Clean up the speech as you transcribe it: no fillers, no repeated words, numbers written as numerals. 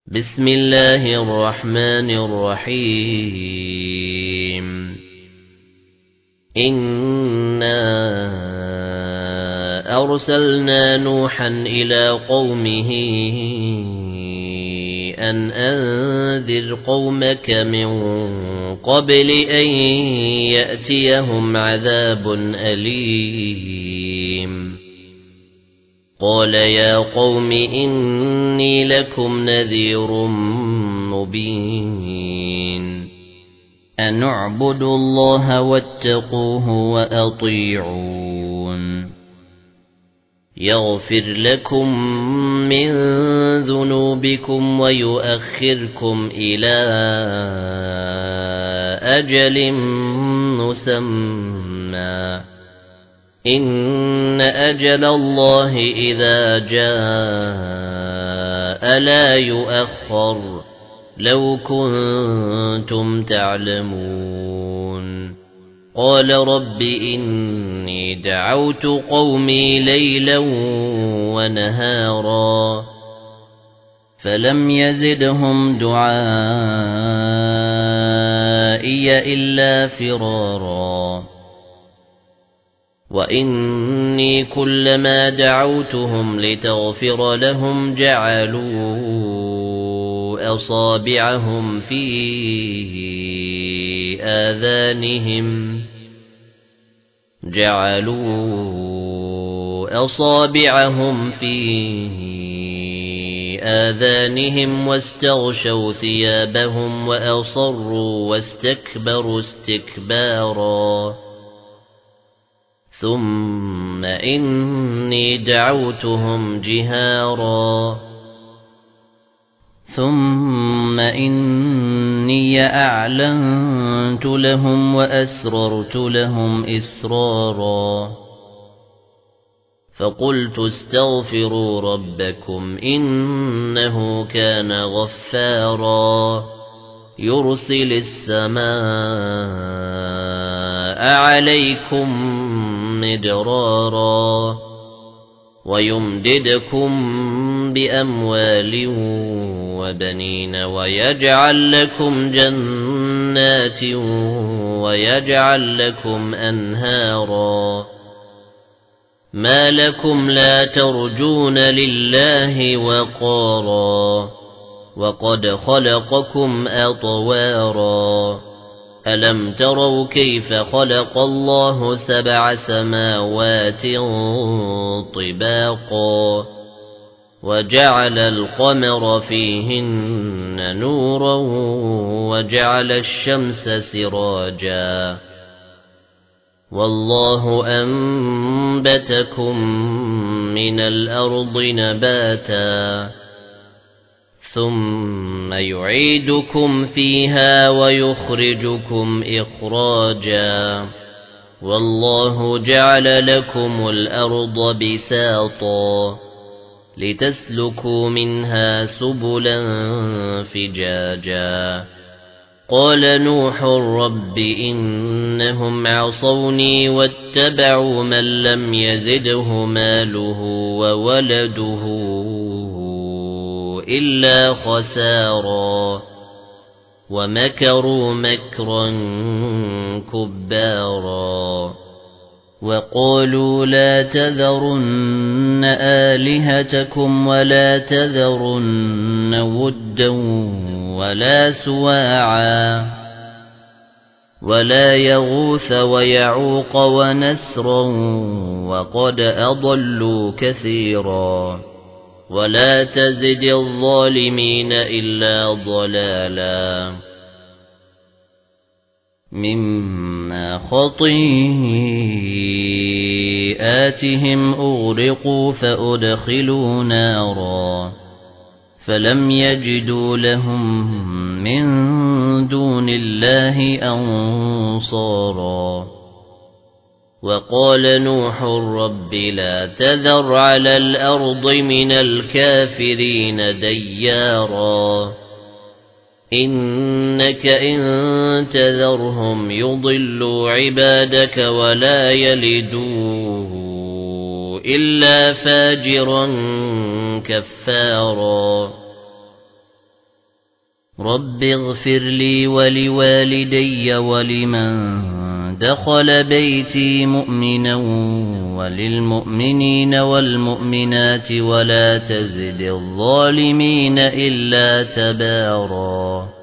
بسم الله الرحمن الرحيم. إنا أرسلنا نوحا إلى قومه أن أنذر قومك من قبل أن يأتيهم عذاب أليم. قال يا قوم إني لكم نذير مبين. أن اعبدوا الله واتقوه وأطيعون. يغفر لكم من ذنوبكم ويؤخركم إلى أجل مسمى. إن أجل الله إذا جاء لا يؤخر لو كنتم تعلمون. قال رب إني دعوت قومي ليلا ونهارا فلم يزدهم دعائي إلا فرارا. وإني كلما دعوتهم لتغفر لهم جعلوا أصابعهم في آذانهم واستغشوا ثيابهم وأصروا واستكبروا استكبارا. ثم إني دعوتهم جهارا ثم إني أعلنت لهم وأسررت لهم إسرارا. فقلت استغفروا ربكم إنه كان غفارا يرسل السماء عليكم مدرارا ويمددكم بأموال وبنين ويجعل لكم جنات ويجعل لكم أنهارا. ما لكم لا ترجون لله وقارا وقد خلقكم أطوارا. ألم تروا كيف خلق الله 7 سماوات طباقا وجعل القمر فيهن نورا وجعل الشمس سراجا. والله أنبتكم من الأرض نباتا ثم يعيدكم فيها ويخرجكم إخراجا. والله جعل لكم الأرض بساطا لتسلكوا منها سبلا فجاجا. قال نوح رب إنهم عصوني واتبعوا من لم يزده ماله وولده إلا خسارا ومكروا مكرا كبارا. وقالوا لا تذرن آلهتكم ولا تذرن ودا ولا سواعا ولا يغوث ويعوق ونسرا وقد أضلوا كثيرا. ولا تزد الظالمين إلا ضلالا. مما خطيئاتهم أغرقوا فأدخلوا نارا فلم يجدوا لهم من دون الله أنصارا. وقال نوح رب لا تذر على الأرض من الكافرين ديارا إنك إن تذرهم يضلوا عبادك ولا يلدوا إلا فاجرا كفارا. رب اغفر لي ولوالدي ولمن دخل بيتي مؤمنا وللمؤمنين والمؤمنات ولا تزد الظالمين إلا تباراً